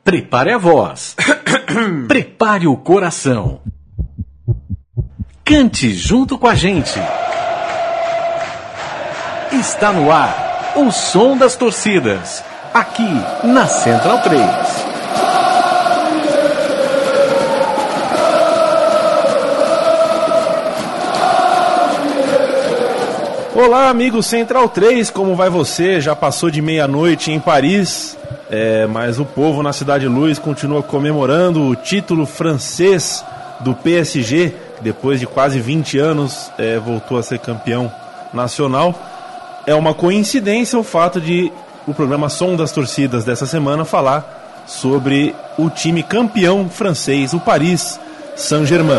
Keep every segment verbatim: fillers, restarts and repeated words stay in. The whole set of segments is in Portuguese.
Prepare a voz. Prepare o coração. Cante junto com a gente. Está no ar o som das torcidas, aqui na Central três. Olá, amigo Central três, como vai você? Já passou de meia-noite em Paris, é, mas o povo na Cidade Luz continua comemorando o título francês do P S G, que depois de quase vinte anos é, voltou a ser campeão nacional. É uma coincidência o fato de o programa Som das Torcidas dessa semana falar sobre o time campeão francês, o Paris Saint-Germain.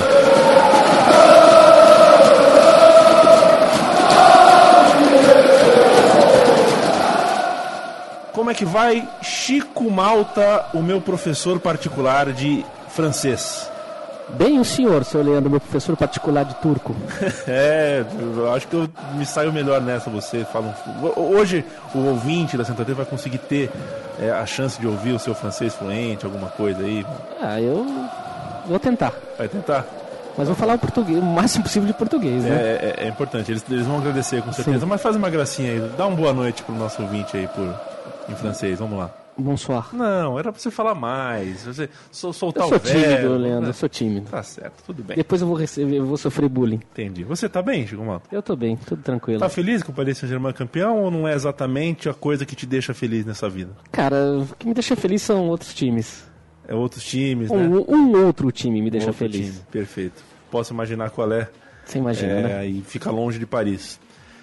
Como é que vai, Chico Malta, o meu professor particular de francês? Bem o senhor, seu Leandro, meu professor particular de turco. É, eu acho que eu me saio melhor nessa, você fala um... Hoje o ouvinte da Central três vai conseguir ter é, a chance de ouvir o seu francês fluente, alguma coisa aí? Ah, eu vou tentar. Vai tentar? Mas vou falar o, português, o máximo possível de português, né? É, é, é importante, eles, eles vão agradecer com certeza. Sim. Mas faz uma gracinha aí, dá uma boa noite pro nosso ouvinte aí por, em francês, vamos lá. Bonsoir. Não, era pra você falar mais, você sol, soltar eu sou o verbo. tímido, Leandro, né? Eu sou tímido. Tá certo, tudo bem. Depois eu vou receber, eu vou sofrer bullying. Entendi. Você tá bem, Chico Malta? Eu tô bem, tudo tranquilo. Tá feliz com o Paris Saint-Germain campeão ou não é exatamente a coisa que te deixa feliz nessa vida? Cara, o que me deixa feliz são outros times. É outros times, um, né? Um outro time me deixa outro feliz. Time. Perfeito. Posso imaginar qual é. Você imagina, é, né? E fica longe de Paris.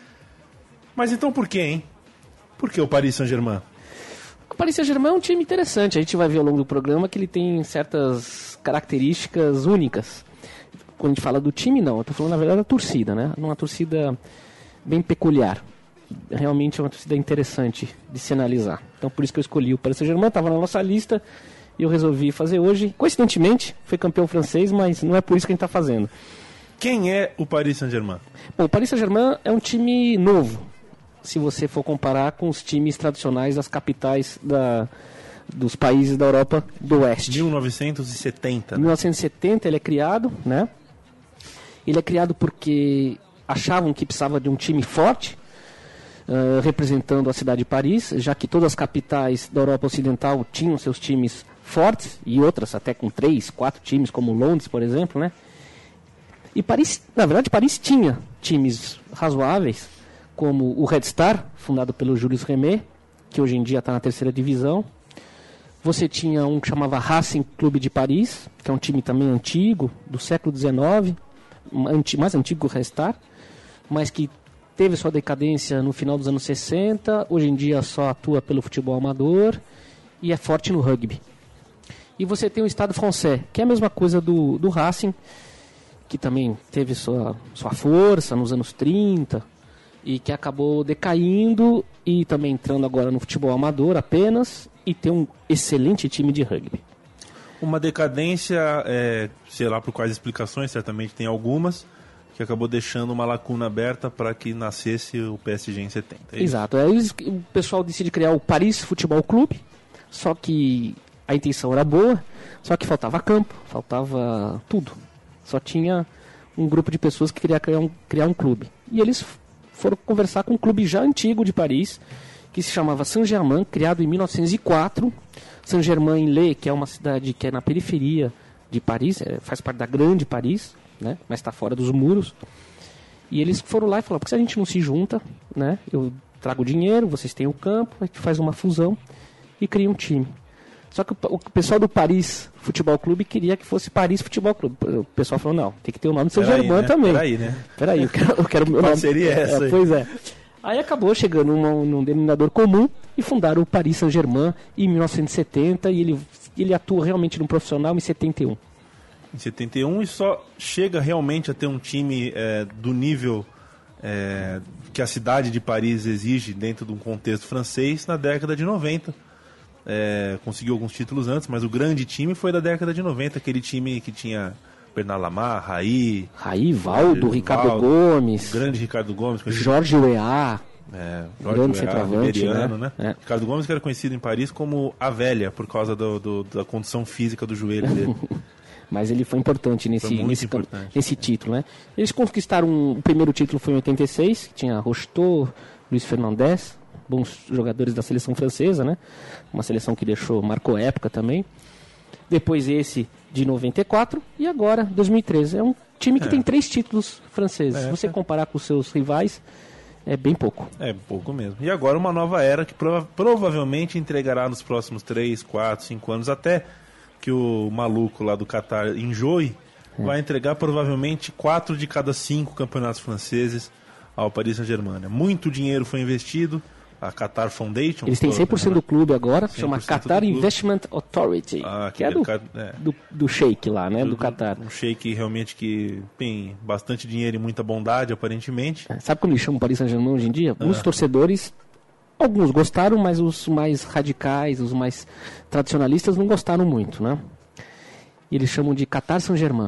Mas então por quê, hein? Por que o Paris Saint-Germain? O Paris Saint-Germain é um time interessante. A gente vai ver ao longo do programa que ele tem certas características únicas. Quando a gente fala do time, não. Eu estou falando, na verdade, da torcida, né? Uma torcida bem peculiar. Realmente é uma torcida interessante de se analisar. Então, por isso que eu escolhi o Paris Saint-Germain. Estava na nossa lista e eu resolvi fazer hoje. Coincidentemente, foi campeão francês, mas não é por isso que a gente está fazendo. Quem é o Paris Saint-Germain? Bom, o Paris Saint-Germain é um time novo, se você for comparar com os times tradicionais das capitais da, dos países da Europa do Oeste. mil novecentos e setenta. Em mil novecentos e setenta ele é criado, né? Ele é criado porque achavam que precisava de um time forte, uh, representando a cidade de Paris, já que todas as capitais da Europa Ocidental tinham seus times fortes, e outras até com três, quatro times, como Londres, por exemplo, né? E Paris, na verdade, Paris tinha times razoáveis, como o Red Star, fundado pelo Jules Rimet, que hoje em dia está na terceira divisão. Você tinha um que chamava Racing Clube de Paris, que é um time também antigo, do século dezenove, mais antigo que o Red Star, mas que teve sua decadência no final dos anos sessenta, hoje em dia só atua pelo futebol amador e é forte no rugby. E você tem o Stade Français, que é a mesma coisa do, do Racing, que também teve sua, sua força nos anos trinta, e que acabou decaindo e também entrando agora no futebol amador apenas, e tem um excelente time de rugby. Uma decadência, é, sei lá por quais explicações, certamente tem algumas, que acabou deixando uma lacuna aberta para que nascesse o P S G em setenta. É Exato. Aí o pessoal decide criar o Paris Futebol Clube, só que a intenção era boa, só que faltava campo, faltava tudo. Só tinha um grupo de pessoas que queria criar um, criar um clube. E eles foram conversar com um clube já antigo de Paris, que se chamava Saint-Germain, criado em mil novecentos e quatro. Saint-Germain-en-Laye, que é uma cidade que é na periferia de Paris, é, faz parte da grande Paris, né, mas está fora dos muros. E eles foram lá e falaram, por que a gente não se junta, né? Eu trago dinheiro, vocês têm o campo, a gente faz uma fusão e cria um time. Só que o pessoal do Paris Futebol Clube queria que fosse Paris Futebol Clube. O pessoal falou, não, tem que ter o nome do Saint-Germain né? também. Peraí, né? Peraí, eu quero, eu quero o meu Qual nome. seria essa? É, pois é. Aí acabou chegando num, num denominador comum e fundaram o Paris Saint-Germain em mil novecentos e setenta, e ele, ele atua realmente no profissional em setenta e um. Em setenta e um, e só chega realmente a ter um time é, do nível é, que a cidade de Paris exige dentro de um contexto francês na década de noventa. É, conseguiu alguns títulos antes, mas o grande time foi da década de noventa, aquele time que tinha Bernard Lamar, Raí, Raí, Valdo, Ricardo Valdo, Gomes, o grande Ricardo Gomes, Jorge Weah, É, grande centroavante, né? né? É. Ricardo Gomes, que era conhecido em Paris como a velha, por causa do, do, da condição física do joelho dele. Mas ele foi importante nesse, foi muito nesse, importante. nesse título, né? Eles conquistaram, o primeiro título foi em oitenta e seis, que tinha Rocheteau, Luiz Fernandes, bons jogadores da seleção francesa, né? Uma seleção que deixou, marcou época também. Depois esse de noventa e quatro e agora dois mil e treze. É um time que é. tem três títulos franceses. Se você comparar com os seus rivais, é bem pouco. É pouco mesmo. E agora uma nova era que prova- provavelmente entregará nos próximos três, quatro, cinco anos, até que o maluco lá do Qatar enjoe, é. vai entregar provavelmente quatro de cada cinco campeonatos franceses ao Paris Saint-Germain. Muito dinheiro foi investido, a Qatar Foundation. Eles têm cem por cento né? do clube agora, chama Qatar Investment Authority, ah, que é do, é do, do sheik lá, né, do, do Qatar. Um sheik realmente que tem bastante dinheiro e muita bondade, aparentemente. É, sabe como eles chamam o Paris Saint-Germain hoje em dia? Ah. Os torcedores, alguns gostaram, mas os mais radicais, os mais tradicionalistas não gostaram muito, né? E eles chamam de Qatar Saint-Germain.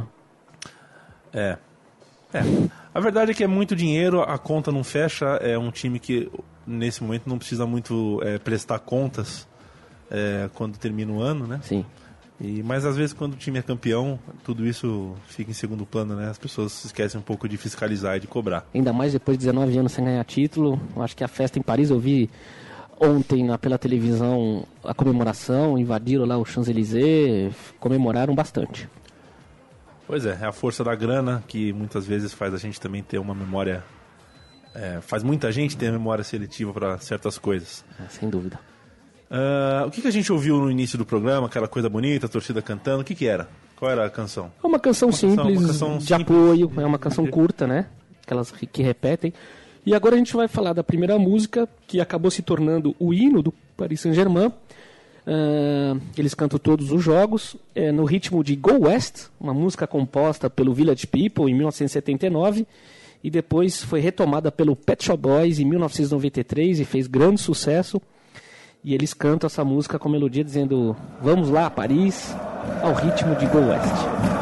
É. É. A verdade é que é muito dinheiro, a conta não fecha, é um time que nesse momento não precisa muito é, prestar contas é, quando termina o ano, né? Sim. E, mas às vezes quando o time é campeão, tudo isso fica em segundo plano, né? As pessoas se esquecem um pouco de fiscalizar e de cobrar. Ainda mais depois de dezenove anos sem ganhar título. Eu acho que a festa em Paris, eu vi ontem na, pela televisão a comemoração, invadiram lá o Champs-Élysées, comemoraram bastante. Pois é, é a força da grana que muitas vezes faz a gente também ter uma memória... É, faz muita gente ter memória seletiva para certas coisas. É, sem dúvida. Uh, o que, que a gente ouviu no início do programa? Aquela coisa bonita, a torcida cantando. O que, que era? Qual era a canção? É uma canção uma simples, canção, uma canção de simples. apoio. É uma canção curta, né? Aquelas que repetem. E agora a gente vai falar da primeira música, que acabou se tornando o hino do Paris Saint-Germain. Uh, eles cantam todos os jogos é, no ritmo de Go West, uma música composta pelo Village People em mil novecentos e setenta e nove e depois foi retomada pelo Pet Shop Boys em mil novecentos e noventa e três e fez grande sucesso. E eles cantam essa música com melodia dizendo: vamos lá, Paris, ao ritmo de Go West.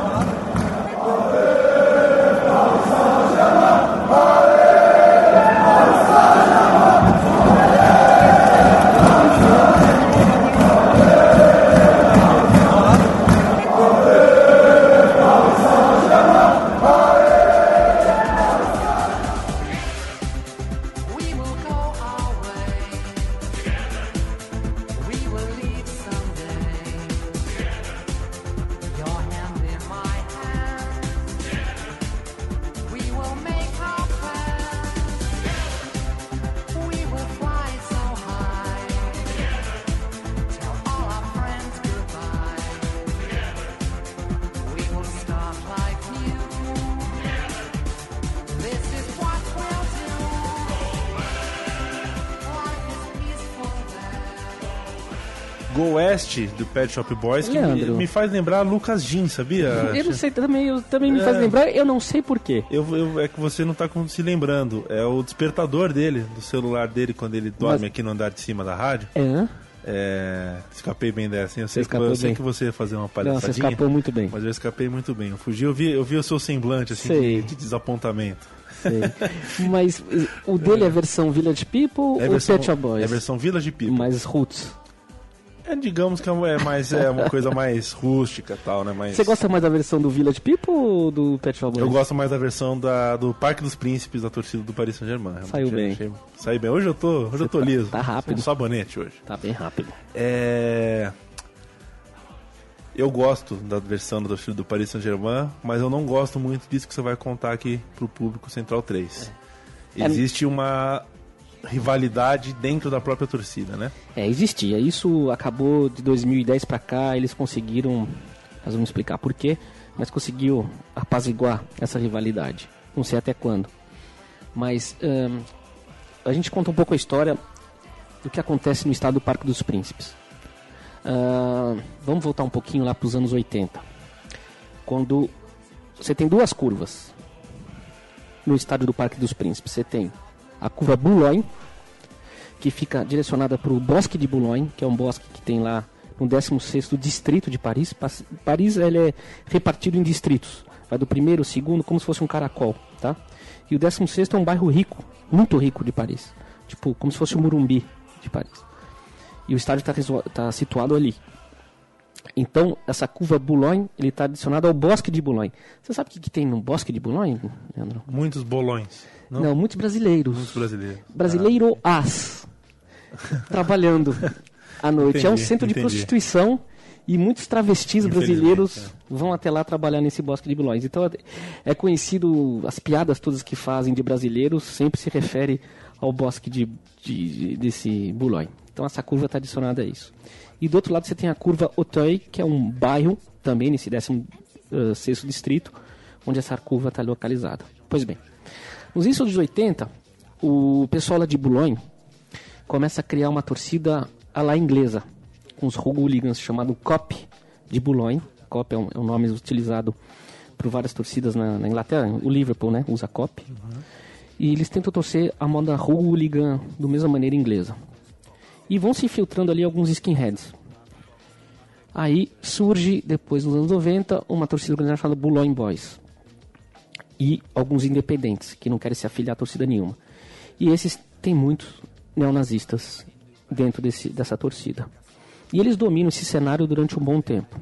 Go West, do Pet Shop Boys, que me, me faz lembrar Lucas Jean, sabia? Eu não sei, também, eu, também me é, faz lembrar, eu não sei porquê. Eu, eu, é que você não está se lembrando. É o despertador dele, do celular dele, quando ele dorme Mas... aqui no andar de cima da rádio. É? É, escapei bem dessa. Eu sei, que, eu sei que você ia fazer uma palhaçadinha. Não, você escapou muito bem. Mas eu escapei muito bem. Eu fugi, eu vi, eu vi o seu semblante assim, de, de desapontamento. Sei. Mas o dele é a versão Village People é ou versão, Pet Shop Boys? É a versão Village People. Mais roots. É, digamos que é, mais, é uma coisa mais rústica e tal, né? Mais... Você gosta mais da versão do Village People ou do Pet Shop Boys? Eu gosto mais da versão da, do Parque dos Príncipes, da torcida do Paris Saint-Germain. Saiu bem. Achei... Saiu bem. Hoje eu tô, hoje eu tô tá, liso. Tá rápido. Um sabonete hoje. Tá bem rápido. É... Eu gosto da versão da torcida do Paris Saint-Germain, mas eu não gosto muito disso que você vai contar aqui pro público Central três. É. Existe uma... rivalidade dentro da própria torcida, né? É, existia. Isso acabou de dois mil e dez pra cá, eles conseguiram, nós vamos explicar por quê, mas conseguiu apaziguar essa rivalidade. Não sei até quando. Mas hum, a gente conta um pouco a história do que acontece no estado do Parque dos Príncipes. Uh, vamos voltar um pouquinho lá para os anos oitenta. Quando você tem duas curvas no estádio do Parque dos Príncipes. Você tem a curva Boulogne, que fica direcionada para o Bosque de Boulogne, que é um bosque que tem lá no décimo sexto distrito de Paris. Paris ele é repartido em distritos. Vai do primeiro ao segundo, como se fosse um caracol, tá? E o décimo sexto é um bairro rico, muito rico de Paris. tipo, como se fosse o Morumbi de Paris. E o estádio está tá situado ali. Então, essa curva Boulogne, ele está adicionado ao Bosque de Boulogne. Você sabe o que, que tem no Bosque de Boulogne, Leandro? Muitos bolões. Não, não muitos brasileiros. Muitos brasileiros. Brasileiro ah. as trabalhando à noite. Entendi, é um centro entendi. de prostituição e muitos travestis brasileiros é. vão até lá trabalhar nesse Bosque de Boulogne. Então, é conhecido, as piadas todas que fazem de brasileiros sempre se refere ao Bosque de, de, de, desse Boulogne. Então, essa curva está adicionada a isso. E do outro lado você tem a curva Auteuil, que é um bairro, também nesse décimo sexto distrito, onde essa curva está localizada. Pois bem, nos inícios dos oitenta, o pessoal lá de Boulogne começa a criar uma torcida à la inglesa, com os hooligans, chamado Cop de Boulogne. Cop é um, é um nome utilizado por várias torcidas na, na Inglaterra. O Liverpool, né, usa Cop. Uhum. E eles tentam torcer a moda hooligan da mesma maneira inglesa. E vão se infiltrando ali alguns skinheads. Aí surge, depois nos anos noventa, uma torcida organizada chamada Boulogne Boys. E alguns independentes, que não querem se afiliar a torcida nenhuma. E esses tem muitos neonazistas dentro desse, dessa torcida. E eles dominam esse cenário durante um bom tempo.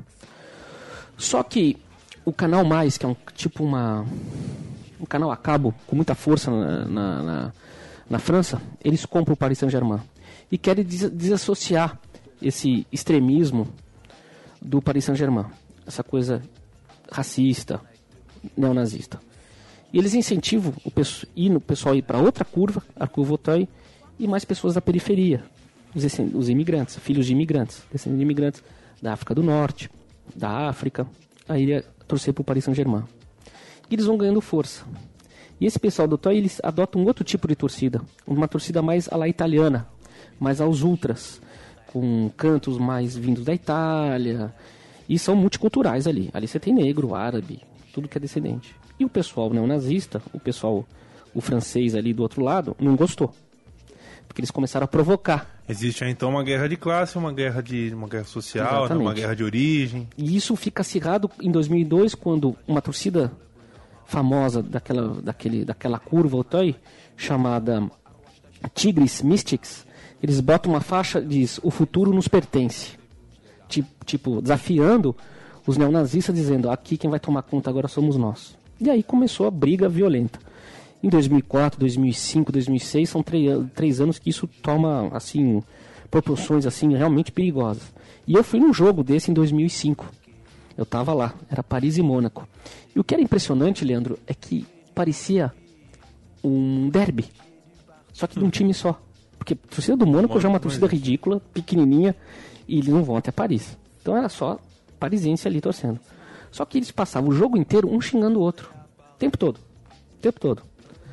Só que o Canal Mais, que é um tipo uma... um canal a cabo com muita força na, na, na, na França, eles compram o Paris Saint-Germain. E querem des- desassociar esse extremismo do Paris Saint-Germain. Essa coisa racista, neonazista. E eles incentivam o, peço- ir, o pessoal a ir para outra curva, a curva Auteuil, e mais pessoas da periferia. Os, os imigrantes, filhos de imigrantes, descendentes de imigrantes da África do Norte, da África, a ir torcer para o Paris Saint-Germain. E eles vão ganhando força. E esse pessoal do Auteuil, eles adotam um outro tipo de torcida. Uma torcida mais à la italiana, mais aos ultras, com cantos mais vindos da Itália, e são multiculturais ali. Ali você tem negro, árabe, tudo que é descendente. E o pessoal neonazista, o pessoal, o francês ali do outro lado, não gostou. Porque eles começaram a provocar. Existe então uma guerra de classe, uma guerra, de, uma guerra social, né, uma guerra de origem. E isso fica acirrado em dois mil e dois, quando uma torcida famosa daquela, daquele, daquela curva Auteuil, chamada Tigres Mystics, eles botam uma faixa que diz: o futuro nos pertence. Tipo, tipo, desafiando os neonazistas, dizendo: aqui quem vai tomar conta agora somos nós. E aí começou a briga violenta. Em dois mil e quatro, dois mil e cinco, dois mil e seis, são três, três anos que isso toma, assim, proporções, assim, realmente perigosas. E eu fui num jogo desse em dois mil e cinco. Eu estava lá, era Paris e Mônaco. E o que era impressionante, Leandro, é que parecia um derby, só que de um time só. Porque a torcida do Mônaco já é uma torcida ridícula, pequenininha, e eles não vão até Paris. Então era só parisiense ali torcendo. Só que eles passavam o jogo inteiro um xingando o outro. O tempo todo. O tempo todo.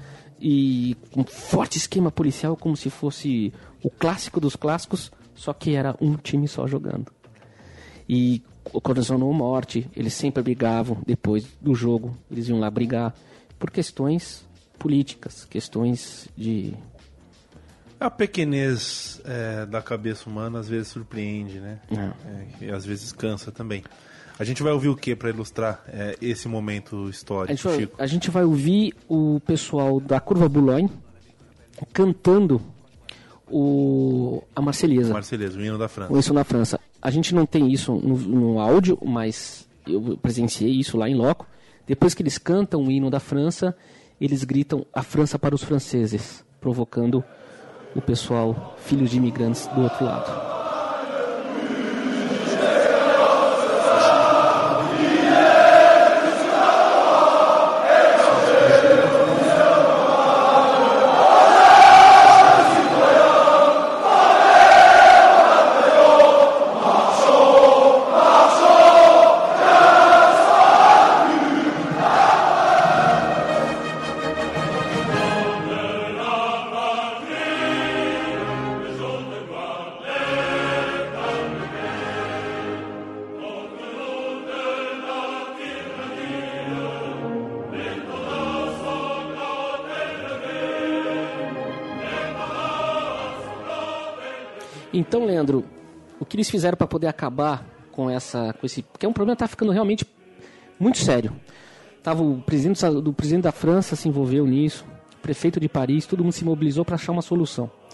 E com um forte esquema policial, como se fosse o clássico dos clássicos, só que era um time só jogando. E ocasionou morte, eles sempre brigavam depois do jogo, eles iam lá brigar por questões políticas, questões de... A pequenez é, da cabeça humana às vezes surpreende, né? É. É, e às vezes cansa também. A gente vai ouvir o que para ilustrar é, esse momento histórico, a gente, vai, Chico? a gente vai ouvir o pessoal da Curva Boulogne cantando o, a Marselhesa. Marselhesa, o hino da França. O hino da França. A gente não tem isso no, no áudio, mas eu presenciei isso lá em loco. Depois que eles cantam o hino da França, eles gritam a França para os franceses, provocando o pessoal, filhos de imigrantes, do outro lado. Então, Leandro, o que eles fizeram para poder acabar com essa, com esse, porque é um problema que está ficando realmente muito sério. Tava o presidente do presidente da França se envolveu nisso, o prefeito de Paris, todo mundo se mobilizou para achar uma solução.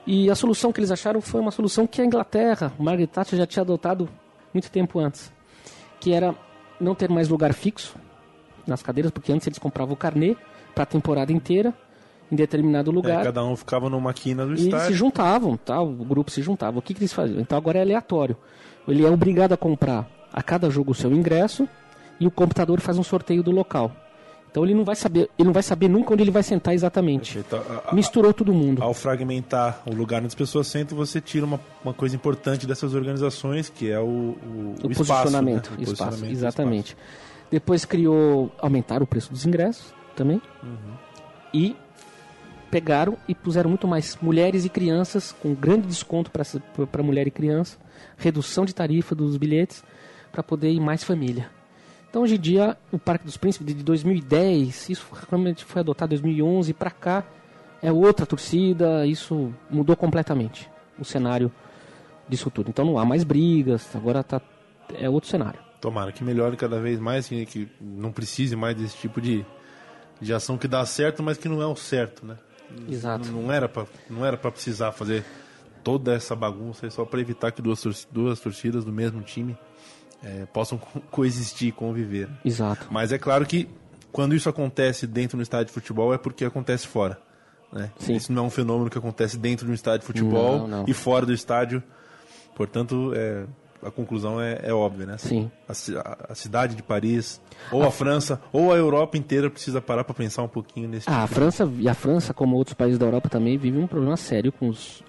E a solução que eles acharam foi uma solução que a Inglaterra, Margaret Thatcher, já tinha adotado muito tempo antes, que era não ter mais lugar fixo nas cadeiras, porque antes eles compravam o carnê para a temporada inteira, em determinado lugar. É, cada um ficava numa quina do e estádio. E se juntavam, tá? O grupo se juntava. O que, que eles faziam? Então agora é aleatório. Ele é obrigado a comprar a cada jogo o seu ingresso e o computador faz um sorteio do local. Então ele não vai saber, ele não vai saber nunca onde ele vai sentar exatamente. Então, a, a, Misturou todo mundo. Ao fragmentar o lugar onde as pessoas sentam, você tira uma, uma coisa importante dessas organizações, que é o, o, o, o posicionamento. Espaço, né? O espaço, posicionamento exatamente. Espaço. Depois criou, aumentaram o preço dos ingressos também. Uhum. E pegaram e puseram muito mais mulheres e crianças, com grande desconto para mulher e criança, redução de tarifa dos bilhetes, para poder ir mais família. Então hoje em dia, o Parque dos Príncipes de dois mil e dez, isso realmente foi adotado em dois mil e onze, para cá é outra torcida, isso mudou completamente o cenário disso tudo. Então não há mais brigas, agora tá, é outro cenário. Tomara que melhore cada vez mais, que não precise mais desse tipo de, de ação que dá certo, mas que não é o certo, né? Exato. Não, não era para não era para precisar fazer toda essa bagunça só para evitar que duas, tor- duas torcidas do mesmo time é, possam co- coexistir, conviver. Exato. Mas é claro que quando isso acontece dentro do estádio de futebol é porque acontece fora, né? Sim. Isso não é um fenômeno que acontece dentro do estádio de futebol não, não. e fora do estádio. Portanto, é, a conclusão é, é óbvia, né? Sim. A, a cidade de Paris, ou a, a França, ou a Europa inteira precisa parar para pensar um pouquinho nesse ah, tipo a França e a França, como outros países da Europa, também vive um problema sério com os,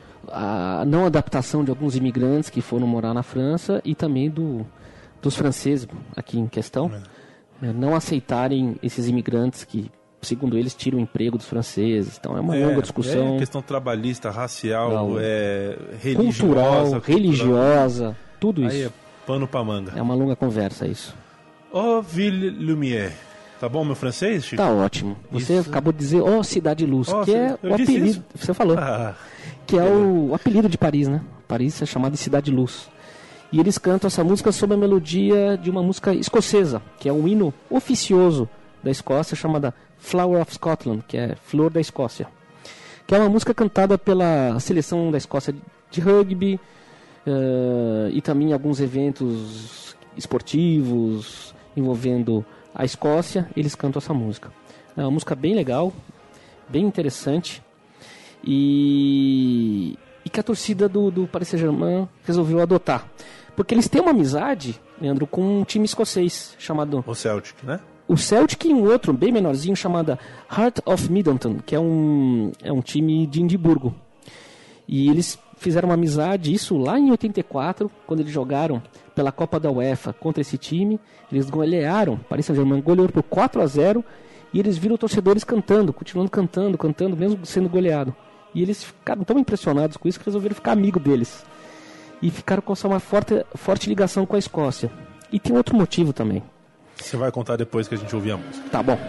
a não adaptação de alguns imigrantes que foram morar na França e também do, dos franceses aqui em questão, é. É, não aceitarem esses imigrantes que, segundo eles, tiram o emprego dos franceses. Então é uma é, longa discussão. É questão trabalhista, racial, não, é, cultural, religiosa, religiosa, tudo isso. Aí é pano pra manga. É uma longa conversa isso. Ô, Ville Lumière. Tá bom meu francês, Chico? Tá ótimo. Você Isso. acabou de dizer, ó, oh, Cidade Luz, Oh, que é eu o disse apelido, isso? você falou, Ah, que é o, o apelido de Paris, né? Paris é chamado de Cidade Luz. E eles cantam essa música sob a melodia de uma música escocesa, que é um hino oficioso da Escócia, chamada Flower of Scotland, que é Flor da Escócia. Que é uma música cantada pela seleção da Escócia de rugby, uh, e também alguns eventos esportivos envolvendo a Escócia, eles cantam essa música. É uma música bem legal, bem interessante, e, e que a torcida do, do Paris Saint-Germain resolveu adotar. Porque eles têm uma amizade, Leandro, com um time escocês chamado... o Celtic, né? O Celtic e um outro bem menorzinho chamado Heart of Middleton, que é um, é um time de Edimburgo. E eles fizeram uma amizade, isso lá em oitenta e quatro, quando eles jogaram pela Copa da UEFA contra esse time. Eles golearam, Paris Saint-Germain goleou por quatro a zero, e eles viram torcedores cantando, continuando cantando, cantando, mesmo sendo goleado. E eles ficaram tão impressionados com isso que resolveram ficar amigo deles. E ficaram com uma forte, forte ligação com a Escócia. E tem outro motivo também. Você vai contar depois que a gente ouvir a música. Tá bom.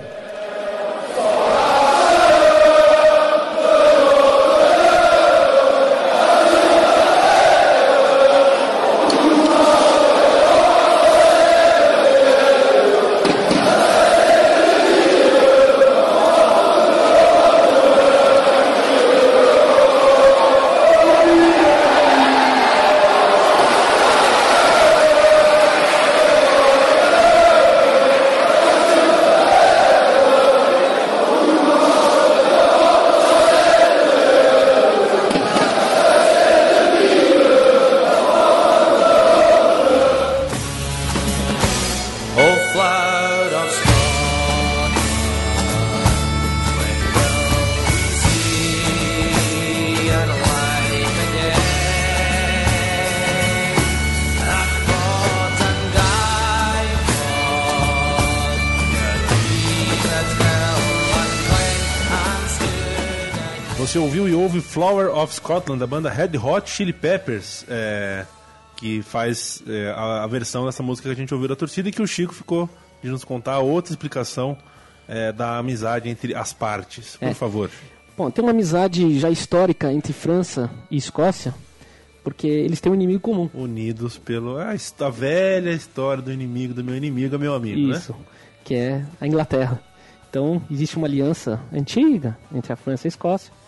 Você ouviu e ouve Flower of Scotland, da banda Red Hot Chili Peppers, é, que faz é, a, a versão dessa música que a gente ouviu da torcida, e que o Chico ficou de nos contar outra explicação é, da amizade entre as partes. Por É. favor. Bom, tem uma amizade já histórica entre França e Escócia, porque eles têm um inimigo comum. Unidos pelo a, his- a velha história do inimigo do meu inimigo é meu amigo, Isso, né? que é a Inglaterra. Então, existe uma aliança antiga entre a França e a Escócia,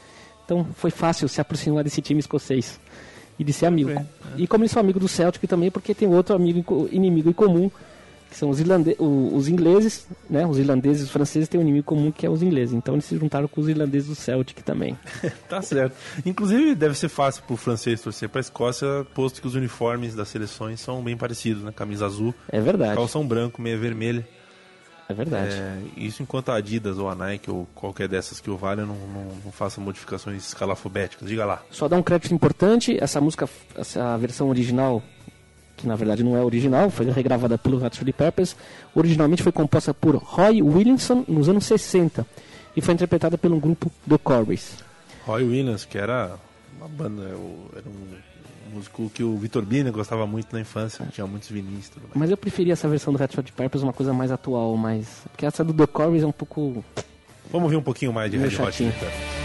Então foi fácil se aproximar desse time escocês e de ser amigo. É, é. E como eles são amigos do Celtic também, porque tem outro amigo inimigo em comum, que são os, irlande- os ingleses, né? Os irlandeses e os franceses têm um inimigo comum que é os ingleses. Então eles se juntaram com os irlandeses do Celtic também. Tá certo. Inclusive deve ser fácil pro francês torcer pra Escócia, posto que os uniformes das seleções são bem parecidos, né? Camisa azul, É verdade. calção branco, meia vermelha. É verdade. É, isso enquanto a Adidas ou a Nike ou qualquer dessas que o valha não, não, não faça modificações escalafobéticas. Diga lá. Só dar um crédito importante, essa música, essa versão original, que na verdade não é original, foi regravada pelo Red Hot Chili Peppers, originalmente foi composta por Roy Williamson nos anos sessenta e foi interpretada pelo grupo The Corrs. Roy Williams, que era uma banda, era um músico que o Vitor Bini gostava muito na infância, tinha muitos vinis. Tudo mais. Mas eu preferia essa versão do Red Hot Chili Peppers, uma coisa mais atual, mas porque essa do The Corrs é um pouco... Vamos ver um pouquinho mais de Meio Red Hot chatinho. Chili Peppers.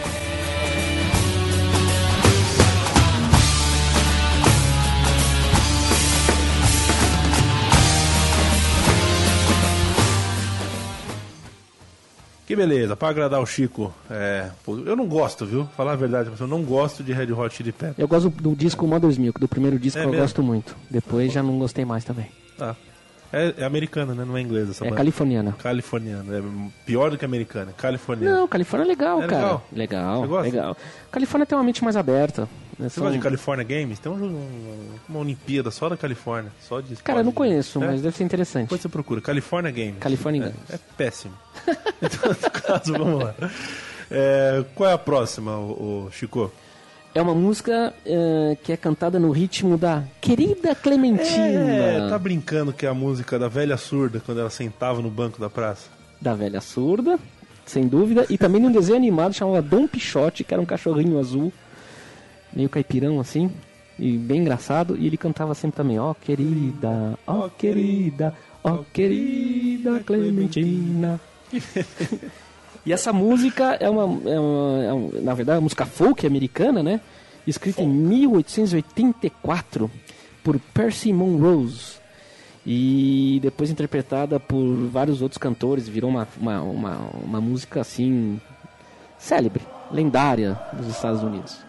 Que beleza, pra agradar o Chico, é, pô, eu não gosto, viu? Falar a verdade, eu não gosto de Red Hot Chili Peppers. Eu gosto do disco Mother's Milk, do primeiro disco É eu mesmo? gosto muito. Depois já não gostei mais também. Ah, é, é americana, né? Não é inglesa essa É banda. californiana. Californiana, é pior do que americana, californiana. Não, Califórnia é legal, É cara. legal? Legal, Você gosta? legal. Califórnia tem uma mente mais aberta. Né? Você São- gosta de California Games? Tem um, jogo- um- uma Olimpíada só da Califórnia, só de Cara, eu não esporte. conheço, É? mas deve ser interessante. Depois você procura, California Games. California é, Games. É péssimo. Em todo caso, vamos lá. É, qual é a próxima, o, o Chico? É uma música eh, que é cantada no ritmo da Querida Clementina, É, tá brincando que é a música da velha surda, quando ela sentava no banco da praça. da velha surda, sem dúvida, e também num desenho animado chamado Dom Pichote, que era um cachorrinho azul, meio caipirão assim, e bem engraçado, e ele cantava sempre também, ó querida, ó querida, ó querida Clementina. E essa música é uma, é uma, é uma- na verdade, é uma música folk americana, né? Escrita em mil oitocentos e oitenta e quatro por Percy Monrose. E depois interpretada por vários outros cantores, virou uma, uma, uma, uma música assim célebre, lendária dos Estados Unidos.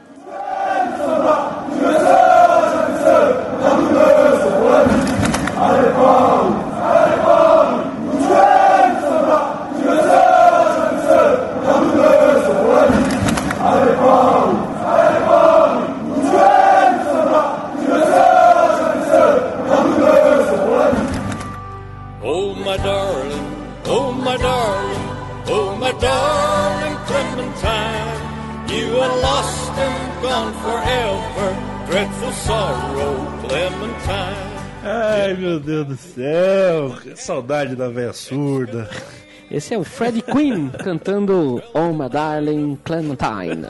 Oh, my darling, oh, my darling, oh, my darling Clementine, you are lost and gone forever, dreadful sorrow, Clementine. Ai, meu Deus do céu, que saudade da velha surda. Esse é o Freddie Quinn cantando Oh My Darling Clementine.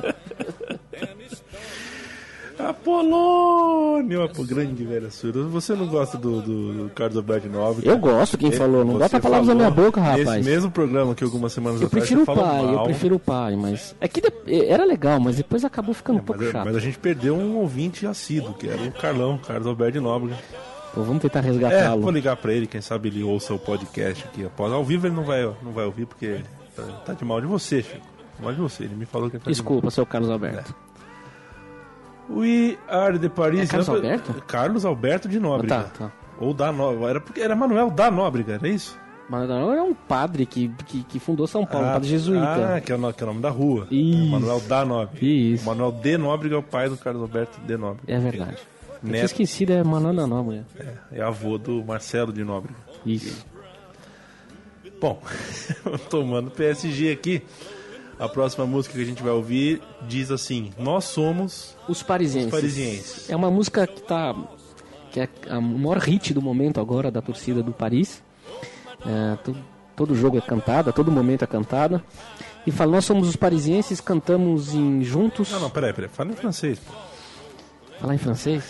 Apolônio, a grande velha surda. Você não gosta do, do, do Carlos Alberto Nóbrega? Eu gosto, quem falou, não Você bota palavras na falou minha boca, rapaz. Nesse mesmo programa que algumas semanas Eu atrás prefiro o você falou pai, eu mal. prefiro o pai, mas... É que de- era legal, mas depois acabou ficando um pouco Mas, chato. mas a gente perdeu um ouvinte assíduo, que era o Carlão, Carlos Alberto de Nóbrega. Pô, vamos tentar É, resgatá-lo. vou ligar pra ele, quem sabe ele ouça o podcast aqui após. Ao vivo ele não vai, não vai ouvir, porque tá, tá de mal de você, Chico. Mal de você, ele me falou que ele tá Desculpa, seu Carlos Alberto. de mal. We are the Paris... É Carlos Alberto? Carlos Alberto de Nóbrega. Ah, tá, tá. Ou da Nóbrega. Era, porque era Manuel da Nóbrega, era isso? Mas não, era um padre que, que, que fundou São Paulo, um Ah, padre jesuíta. Ah, que é, o, no- que é o nome da rua. Isso. É Manuel da Nóbrega. Isso. O Manuel de Nóbrega é o pai do Carlos Alberto de Nóbrega. É verdade. Eu tinha Neto. esquecido, é Manuel da Nóbrega. É avô do Marcelo de Nóbrega. Isso. Bom, tomando P S G aqui, a próxima música que a gente vai ouvir diz assim: Nós somos Os Parisienses. Os Parisienses. É uma música que tá... que é a maior hit do momento agora da torcida do Paris. É, to- todo jogo é cantada, todo momento é cantada. E fala, nós somos os parisienses, cantamos em juntos... Não, não, peraí, peraí, fala em francês. Pô. Falar em francês?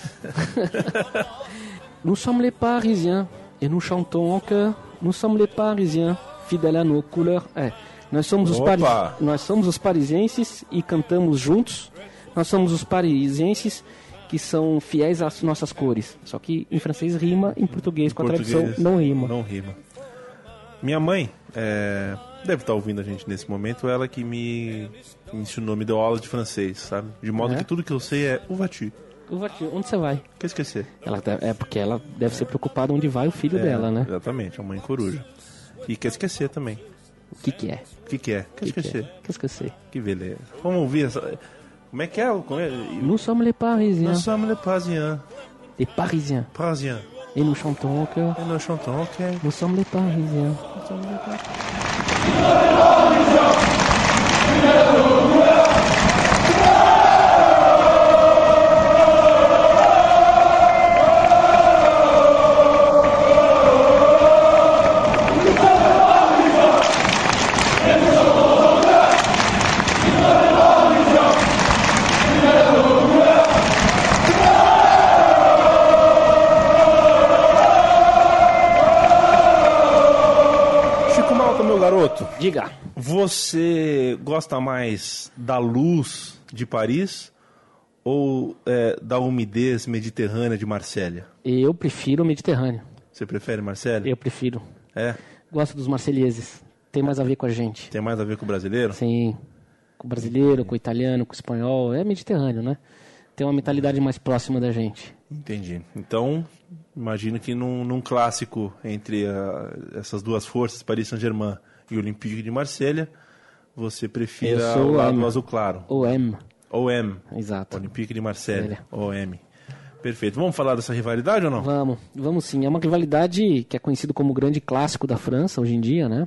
Nous sommes les Parisiens et nous chantons en chœur. Nous sommes les Parisiens, fidèles à nos couleurs. É, nós somos, os Opa! pari... nós somos os parisienses e cantamos juntos. Nós somos os parisienses que são fiéis às nossas cores. Só que em francês rima, em português com a Português, tradução não rima. Não rima. Minha mãe é, deve estar ouvindo a gente nesse momento, ela que me ensinou, me deu aula de francês, sabe? De modo É? que tudo que eu sei é uvati. Onde você vai? Quer esquecer? Ela deve- é porque ela deve ser preocupada onde vai o filho É, dela, né? Exatamente, a mãe coruja. E quer esquecer também. O que que é? O que, que é? Quer Que que esquecer? é? Quer esquecer? Que beleza. Vamos ouvir essa. Como é que é? Como é? Nous sommes les Parisiens, Nós somos les Parisiens. les Parisiens, Parisiens. et nous chantons que Et nous chantons, ok. nous sommes les Parisiens. Chico Malta, meu garoto, Diga. você gosta mais da luz de Paris ou é, da umidez mediterrânea de Marsella? Eu prefiro o Mediterrâneo. Você prefere Marsella? Eu prefiro. É? Gosto dos marselheses. Tem mais a ver com a gente. Tem mais a ver com o brasileiro? Sim. Com o brasileiro, com o italiano, com o espanhol. É Mediterrâneo, né? Tem uma mentalidade mais próxima da gente. Entendi. Então, imagino que num, num clássico entre a- essas duas forças, Paris Saint-Germain e o Olympique de Marselha, você prefira Eu sou o lado M. azul claro. O M. O M. Exato. Olympique de Marselha. Olha. O M. Perfeito. Vamos falar dessa rivalidade ou não? Vamos, vamos sim. É uma rivalidade que é conhecido como o grande clássico da França hoje em dia, né?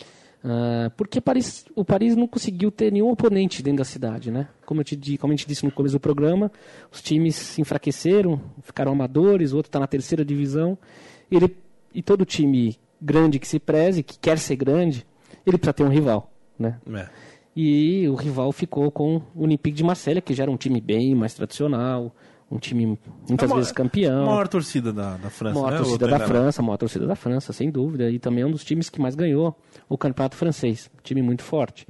Ah, porque Paris, o Paris não conseguiu ter nenhum oponente dentro da cidade, né? Como, eu te, di- como a gente disse no começo do programa, os times se enfraqueceram, ficaram amadores, o outro está na terceira divisão. E, ele, e todo time grande que se preze, que quer ser grande, ele precisa ter um rival, né? É. E o rival ficou com o Olympique de Marselha, que já era um time bem mais tradicional, um time muitas A vezes maior- campeão. Maior torcida da, da França, Maior né? torcida Ou da tô França, maior torcida da França, sem dúvida. E também é um dos times que mais ganhou o campeonato francês. Um time muito forte.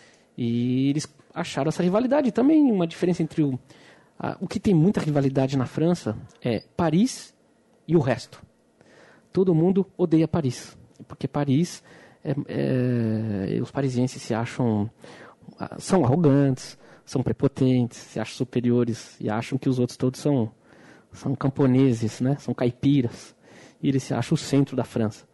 E eles acharam essa rivalidade. Também uma diferença entre o... a- o que tem muita rivalidade na França é Paris e o resto. Todo mundo odeia Paris. Porque Paris... é- é- os parisienses se acham... ah, são arrogantes, são prepotentes, se acham superiores e acham que os outros todos são... são camponeses, né? São caipiras. E eles se acham o centro da França.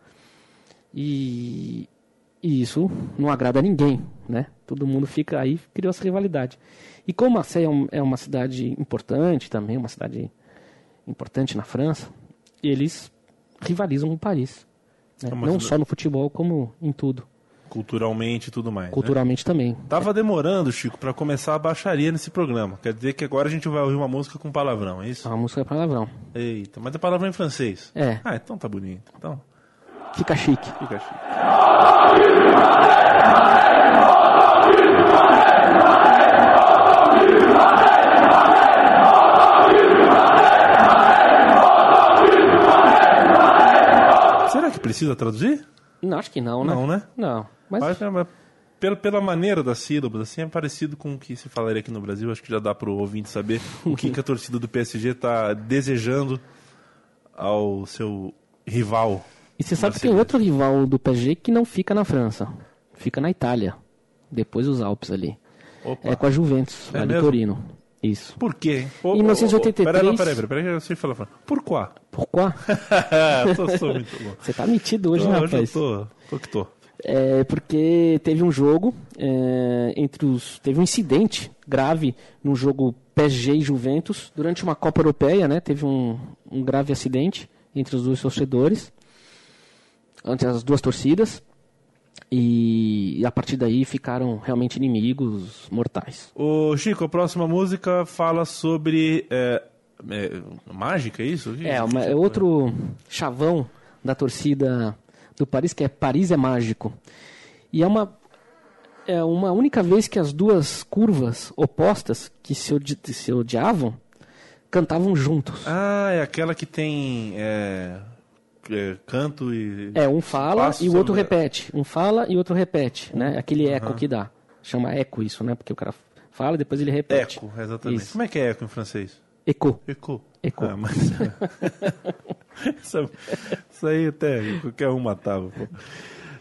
E, e isso não agrada a ninguém, né? Todo mundo fica aí, criou essa rivalidade. E como Marseille é, um- é uma cidade importante também, uma cidade importante na França, eles rivalizam com Paris. Né? É uma Não cidade- só no futebol, como em tudo. Culturalmente e tudo mais. Né? Culturalmente também. Tava demorando, Chico, pra começar a baixaria nesse programa. Quer dizer que agora a gente vai ouvir uma música com palavrão, é isso? A música é palavrão. Eita, mas é palavrão em francês. É. Ah, então tá bonito. Então, Fica chique. fica chique. Será que precisa traduzir? Não, acho que não, né? Não, né? Não. Mas Mas, mas pela, pela maneira das sílabas, assim, é parecido com o que se falaria aqui no Brasil. Acho que já dá pro ouvinte saber o que, que a torcida do P S G tá desejando ao seu rival. E você sabe que tem outro rival do P S G que não fica na França. Fica na Itália. Depois dos Alpes ali. Opa. É com a Juventus, É lá de mesmo? Torino. Isso. Por quê? hein? Ô, Em mil novecentos e oitenta e três... Peraí, peraí, peraí, peraí, eu sei falar. Por quê? Pourquoi? tô, sou muito bom. Você tá metido hoje, Tô, né, hoje eu rapaz? tô, tô que tô. É porque teve um jogo é, entre os... Teve um incidente grave no jogo P S G e Juventus durante uma Copa Europeia, né? Teve um, um grave acidente entre os dois torcedores, entre as duas torcidas. E, e a partir daí ficaram realmente inimigos mortais. Ô, Chico, a próxima música fala sobre é, é, mágica, é isso? É, uma, é outro chavão da torcida do Paris, que é Paris é Mágico. E é uma, é uma única vez que as duas curvas opostas, que se, odi se odiavam, cantavam juntos. Ah, é aquela que tem é, é, canto e... É, um fala Passo e o outro sobre- repete. Um fala e o outro repete, né? Aquele eco que dá. Chama eco isso, né? Porque o cara fala e depois ele repete. Eco, exatamente. Isso. Como é que é eco em francês? Eco. Eco. Eco. Ah, mas... isso, isso aí até qualquer um matava. Pô.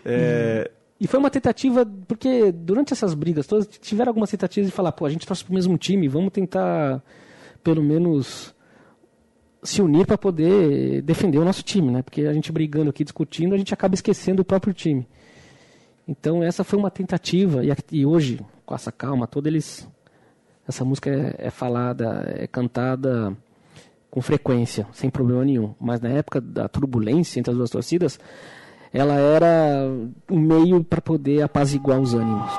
É... E foi uma tentativa, porque durante essas brigas todas, tiveram algumas tentativas de falar, pô, a gente torce pro mesmo time, vamos tentar, pelo menos, se unir para poder defender o nosso time, né? Porque a gente brigando aqui, discutindo, a gente acaba esquecendo o próprio time. Então essa foi uma tentativa, e, e hoje, com essa calma toda, eles... Essa música é, é falada, é cantada com frequência, sem problema nenhum. Mas na época da turbulência entre as duas torcidas, ela era um meio para poder apaziguar os ânimos.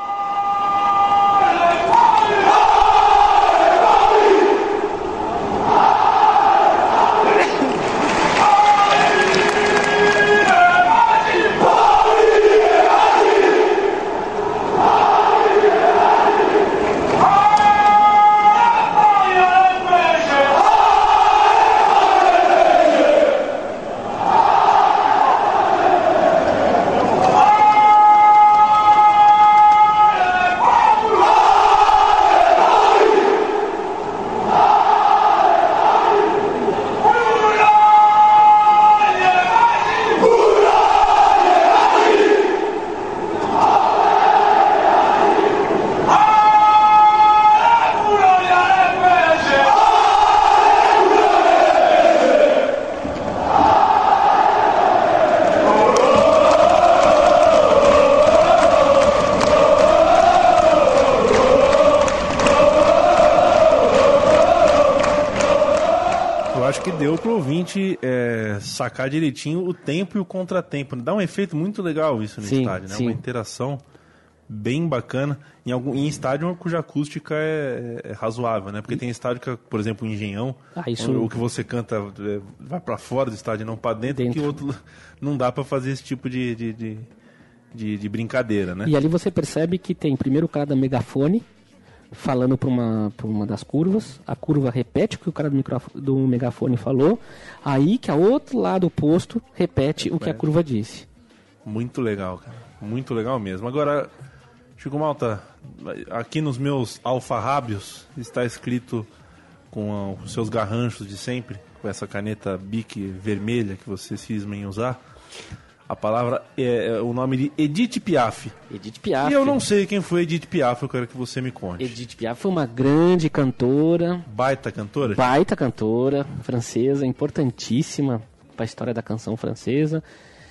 É, sacar direitinho o tempo e o contratempo. Dá um efeito muito legal isso no sim, estádio, né? Sim. Uma interação bem bacana em, algum, em estádio cuja acústica é, é razoável, né? Porque tem estádio que, por exemplo, o Engenhão, ah, isso... o que você canta é, vai para fora do estádio, não para dentro, dentro, que outro não dá para fazer esse tipo de, de, de, de, de brincadeira, né? E ali você percebe que tem primeiro o cara da megafone falando para uma, para uma das curvas, a curva repete o que o cara do, microfone, do megafone falou, aí que a outro lado oposto repete é, o que a curva disse. Muito legal, cara. Muito legal mesmo. Agora, Chico Malta, aqui nos meus alfarrábios está escrito com os seus garranchos de sempre, com essa caneta Bic vermelha que você cisma em usar, a palavra é, é o nome de Edith Piaf. Edith Piaf. E eu não sei quem foi Edith Piaf, eu quero que você me conte. Edith Piaf foi uma grande cantora. Baita cantora? Baita cantora, francesa, importantíssima para a história da canção francesa.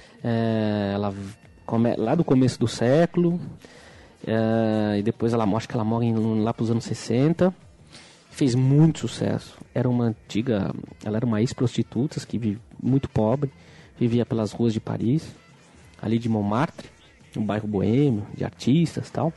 É, ela come, lá do começo do século, é, e depois ela acho que ela morre em, lá para os anos sessenta. Fez muito sucesso. Era uma antiga, ela era uma ex-prostituta que vive muito pobre. Vivia pelas ruas de Paris, ali de Montmartre, um bairro boêmio, de artistas e tal.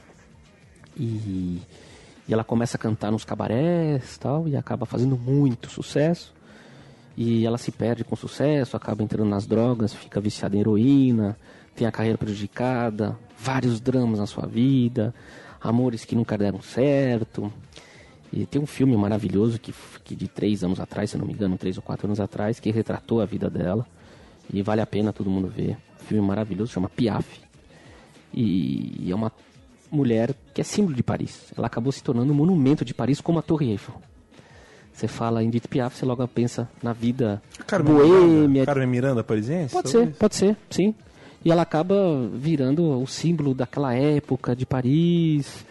E, e ela começa a cantar nos cabarés tal, e acaba fazendo muito sucesso. E ela se perde com sucesso, acaba entrando nas drogas, fica viciada em heroína, tem a carreira prejudicada, vários dramas na sua vida, amores que nunca deram certo. E tem um filme maravilhoso que, que de três anos atrás, se não me engano, três ou quatro anos atrás, que retratou a vida dela. E vale a pena todo mundo ver. Um filme maravilhoso, chama Piaf. E, e é uma mulher que é símbolo de Paris. Ela acabou se tornando um monumento de Paris, como a Torre Eiffel. Você fala em Edith Piaf, você logo pensa na vida Carmen boêmia. Miranda, Carmen Miranda parisiense? Pode ser, pode ser, sim. E ela acaba virando o símbolo daquela época de Paris,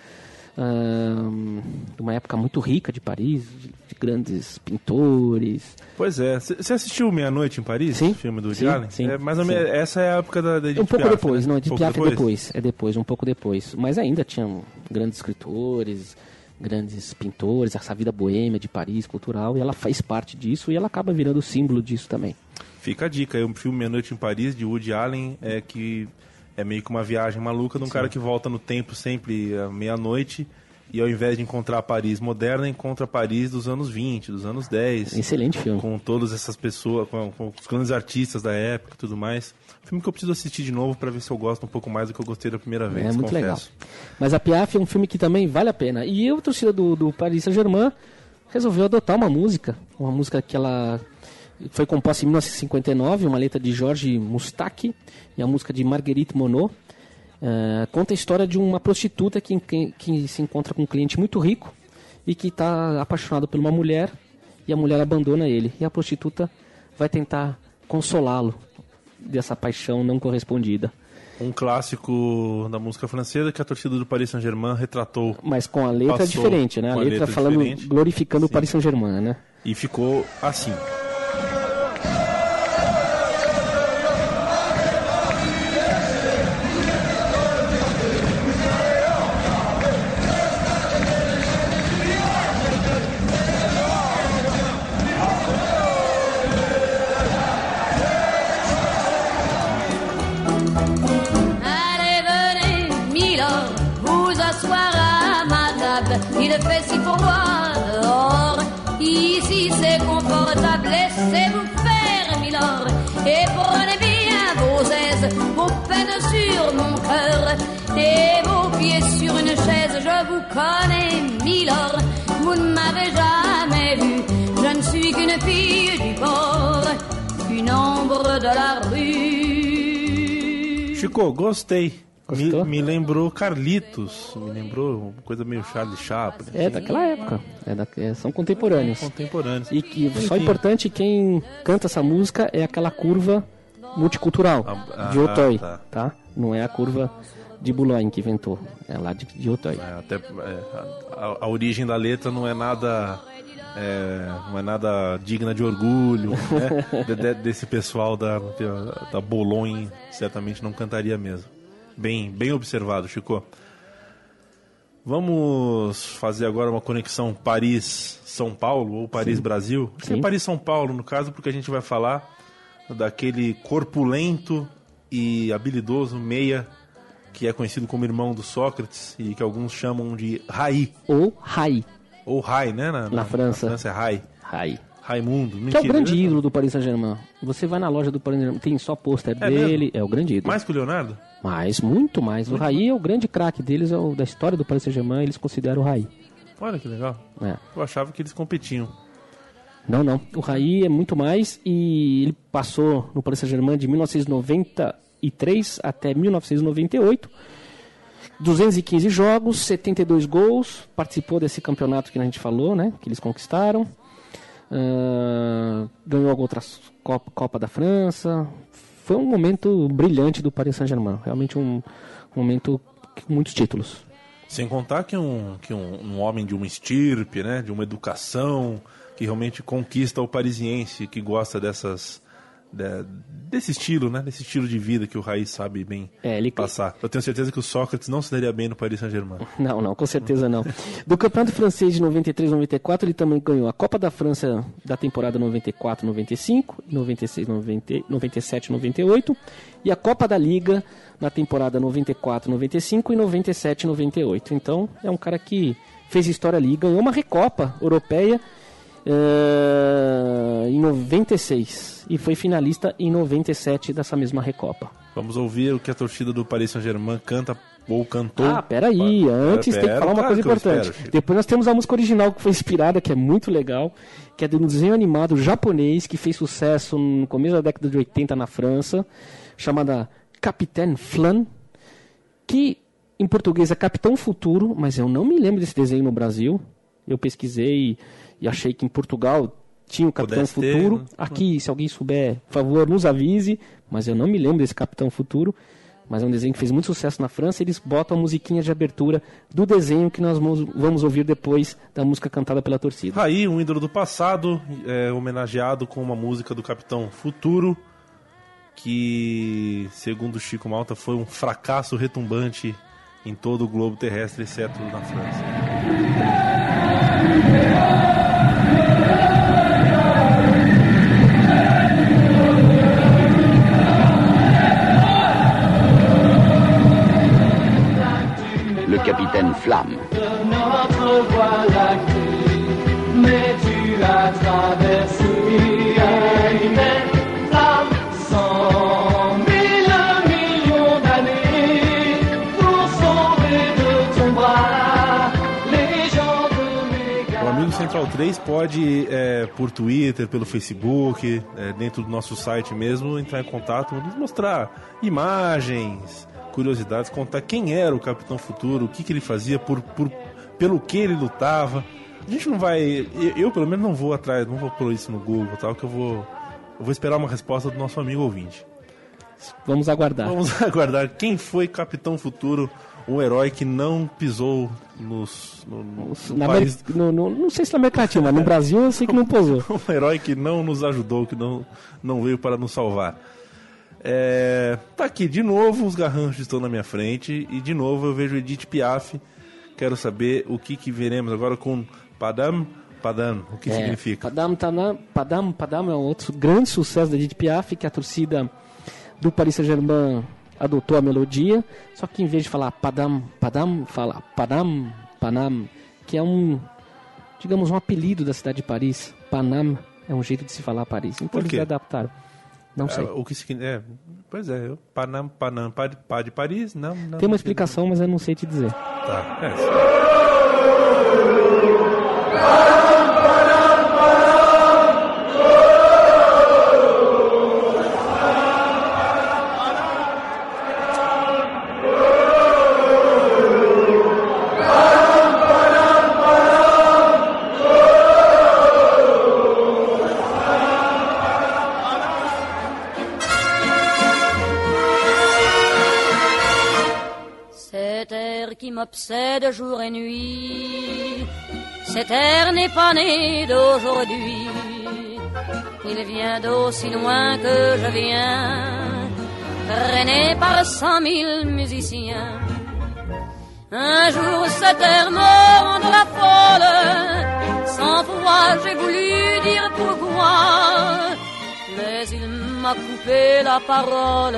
hum, de uma época muito rica de Paris, de, de grandes pintores. Pois é. Você assistiu Meia-Noite em Paris? Sim. O filme do Woody sim, Allen? Sim, é, mais ou sim. menos, essa é a época da, da Edith Um pouco Piaf, depois, né? não, Edith um Piaf depois? é depois, é depois, um pouco depois. Mas ainda tinham grandes escritores, grandes pintores, essa vida boêmia de Paris, cultural, e ela faz parte disso e ela acaba virando símbolo disso também. Fica a dica, é um filme Meia-Noite em Paris, de Woody Allen, é que é meio que uma viagem maluca de um Sim. cara que volta no tempo sempre à meia-noite e ao invés de encontrar Paris moderna, encontra Paris dos anos vinte, dos anos dez. Excelente filme. Com todas essas pessoas, com, com os grandes artistas da época e tudo mais. Filme que eu preciso assistir de novo para ver se eu gosto um pouco mais do que eu gostei da primeira vez, É muito confesso. legal. Mas a Piaf é um filme que também vale a pena. E a torcida do, do Paris Saint-Germain resolveu adotar uma música, uma música que ela foi composta em mil novecentos e cinquenta e nove, uma letra de Georges Moustaki e a música de Marguerite Monod. Uh, conta a história de uma prostituta que, que, que se encontra com um cliente muito rico e que está apaixonado por uma mulher e a mulher abandona ele. E a prostituta vai tentar consolá-lo dessa paixão não correspondida. Um clássico da música francesa que a torcida do Paris Saint-Germain retratou. Mas com a letra diferente, né? A, a letra, letra falando, diferente. glorificando Sim. o Paris Saint-Germain, né? E ficou assim. Il fait si froid dehors, ici c'est confortable, laissez-vous faire, milord, et prenez bien vos aises, vos peines sur mon cœur, et vos pieds sur une chaise, je vous connais, milord, vous ne m'avez jamais vu, je ne suis qu'une fille du port, une ombre de la rue. Chico, gostei. Me, me lembrou Carlitos, me lembrou uma coisa meio Charlie Chaplin. É, assim. daquela época, é da, é, são contemporâneos. Contemporâneos. E que só importante, quem canta essa música é aquela curva multicultural ah, de Auteuil, ah, tá. tá? Não é a curva de Boulogne que inventou, é lá de, de Auteuil. É, até, é, a, a origem da letra não é nada... É, não é nada digna de orgulho, né? de, de, desse pessoal da, da Boulogne certamente não cantaria mesmo. Bem, bem observado, Chico. Vamos fazer agora uma conexão Paris-São Paulo ou Paris-Brasil. É Paris-São Paulo, no caso, porque a gente vai falar daquele corpulento e habilidoso meia que é conhecido como irmão do Sócrates e que alguns chamam de Rai. Ou Rai. Ou Rai, né? Na, na, na França. Na França é Rai. Rai. Raimundo. Mentira, que é o grande né? ídolo do Paris Saint-Germain. Você vai na loja do Paris Saint-Germain, tem só pôster é dele, mesmo? É o grande ídolo. Mais que o Leonardo? Mais, muito mais. Muito o Rai é o grande craque deles, é o, da história do Paris Saint-Germain, eles consideram o Rai. Olha que legal. É. Eu achava que eles competiam. Não, não. O Rai é muito mais e ele passou no Paris Saint-Germain de mil novecentos e noventa e três até mil novecentos e noventa e oito. duzentos e quinze jogos, setenta e dois gols, participou desse campeonato que a gente falou, né? Que eles conquistaram. Uh, ganhou outras Copa, Copa da França. Foi um momento brilhante do Paris Saint-Germain. Realmente um, um momento com muitos títulos. Sem contar que, um, que um, um homem de uma estirpe, né? De uma educação, que realmente conquista o parisiense, que gosta dessas... De, desse estilo, né? Desse estilo de vida que o Rai sabe bem é, ele... passar. Eu tenho certeza que o Sócrates não se daria bem no Paris Saint-Germain. Não, não, com certeza não. Do Campeonato Francês de noventa e três noventa e quatro, ele também ganhou a Copa da França da temporada noventa e quatro noventa e cinco, noventa e seis noventa, noventa e sete noventa e oito e a Copa da Liga na temporada noventa e quatro noventa e cinco e noventa e sete noventa e oito. Então, é um cara que fez história ali, ganhou uma Recopa Europeia Uh, em noventa e seis e foi finalista em noventa e sete dessa mesma Recopa. Vamos ouvir o que a torcida do Paris Saint-Germain canta ou cantou. Ah, peraí, antes pera, tem que falar uma coisa importante. Espero, Depois nós temos a música original que foi inspirada, que é muito legal, que é de um desenho animado japonês que fez sucesso no começo da década de oitenta na França, chamada Capitaine Flan, que em português é Capitão Futuro, mas eu não me lembro desse desenho no Brasil. Eu pesquisei e achei que em Portugal tinha o Capitão Pudesse Futuro. Ter. Aqui, se alguém souber, por favor, nos avise. Mas eu não me lembro desse Capitão Futuro. Mas é um desenho que fez muito sucesso na França. Eles botam a musiquinha de abertura do desenho que nós vamos ouvir depois da música cantada pela torcida. Aí, um ídolo do passado, é, homenageado com uma música do Capitão Futuro, que, segundo Chico Malta, foi um fracasso retumbante em todo o globo terrestre, exceto na França. Le capitaine Flamme. Notre voie lactée, mais tu as traversé une flamme cent mille millions d'années pour sauver de ton bras les gens de mes O amigo Central três pode, é, por Twitter, pelo Facebook, é, dentro do nosso site mesmo, entrar em contato, nos mostrar imagens, curiosidades, contar quem era o Capitão Futuro, o que, que ele fazia, por, por, pelo que ele lutava. A gente não vai... Eu, eu pelo menos, não vou atrás, não vou pôr isso no Google, tal, que eu vou, eu vou esperar uma resposta do nosso amigo ouvinte. Vamos aguardar. Vamos aguardar. Quem foi Capitão Futuro, o herói que não pisou nos, no, no, no na país... América, no, no, não sei se na América Latina, mas no Brasil eu sei que não posou. Um herói que não nos ajudou, que não, não veio para nos salvar. É, tá aqui, de novo os garranchos estão na minha frente e de novo eu vejo Edith Piaf. Quero saber o que, que veremos agora com Padam Padam. O que é, significa? Padam, Padam, Padam, Padam é um outro grande sucesso da Edith Piaf, que a torcida do Paris Saint-Germain adotou a melodia, só que em vez de falar Padam, Padam, fala Padam, Panam, que é um, digamos, um apelido da cidade de Paris. Panam é um jeito de se falar Paris. Então eles adaptaram. Não sei. É, o que significa? É, pois é, eu, Panam, Panam, Pá de, Pá de Paris, não, não. Tem uma explicação, mas eu não sei te dizer. Tá, é isso. M'obsède jour et nuit. Cet air n'est pas né d'aujourd'hui. Il vient d'aussi loin que je viens, traîné par cent mille musiciens. Un jour cet air me rendra folle, sans foi j'ai voulu dire pourquoi, mais il m'a coupé la parole.